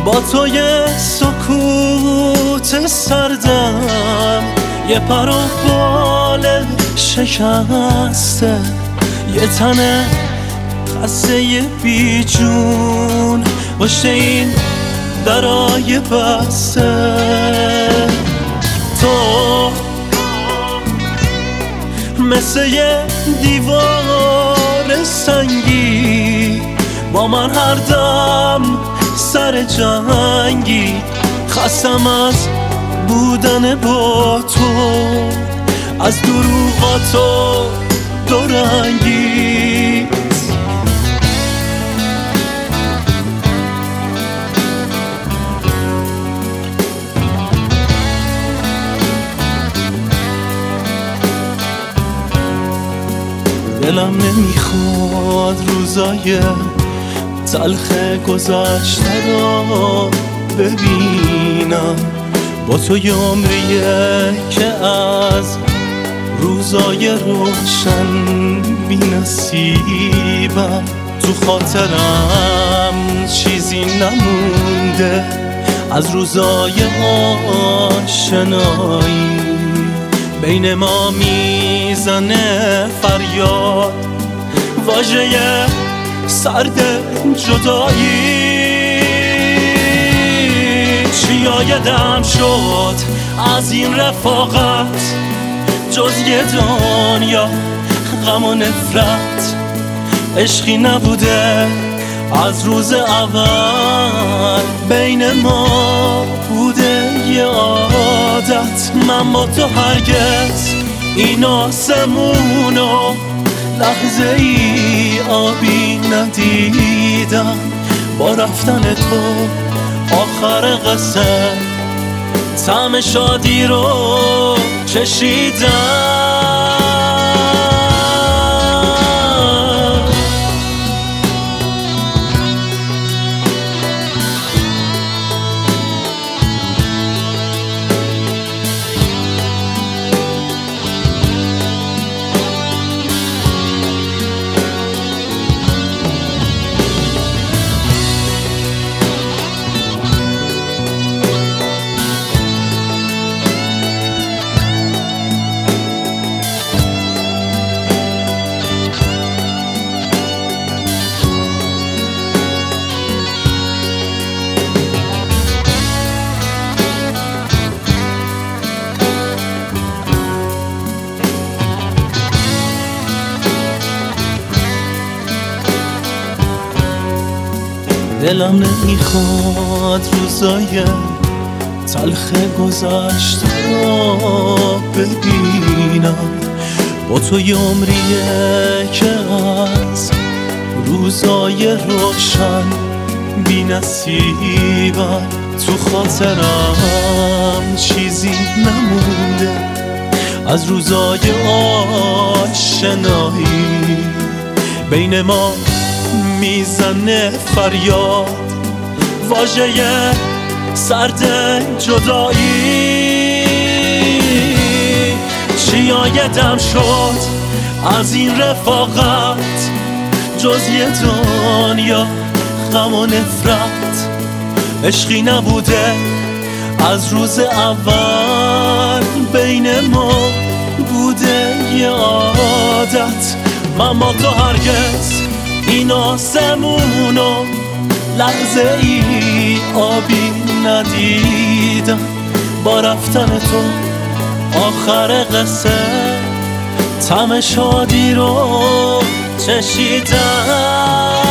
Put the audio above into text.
با توی سکوت سردم یه پر و بال شکسته، یه تن خسته بی جون پشت این درای بسته. تو مثل یه دیوار سنگی با من هر دم سر جنگی، خستم از بودن با تو، از دروغاتو دورنگی. دلم نمیخواد روزای تلخ گذشته را ببینم، با تو یه عمریه که از روزای روشن بی نصیبم. تو خاطرم چیزی نمونده از روزای آشنایی، بین ما میزنه فریاد واژه سرد جدایی. چی یادم شد از این رفاقت جز یه دنیا غم و نفرت، عشقی نبوده از روز اول بین ما بوده یه عادت. من با تو هرگز این آسمونو لحظه ای آبی ندیدم، با رفتن تو آخر قصه طعم شادی رو چشیدم. دلم نمیخواد روزای تلخ گذشته را ببینم، با تو یه عمریه که از روزای روشن بی نصیبم. تو خاطرم چیزی نمونده از روزای آشنایی، بین ما میزنه فریاد واژه سرد جدایی. چی یادم شد از این رفاقت جز یه دنیا غم و نفرت، عشقی نبوده از روز اول بین ما بوده یه عادت. من با تو هرگز این آسمونو لحظه ای آبی ندیدم، با رفتن تو آخر قصه طعم شادی رو چشیدم.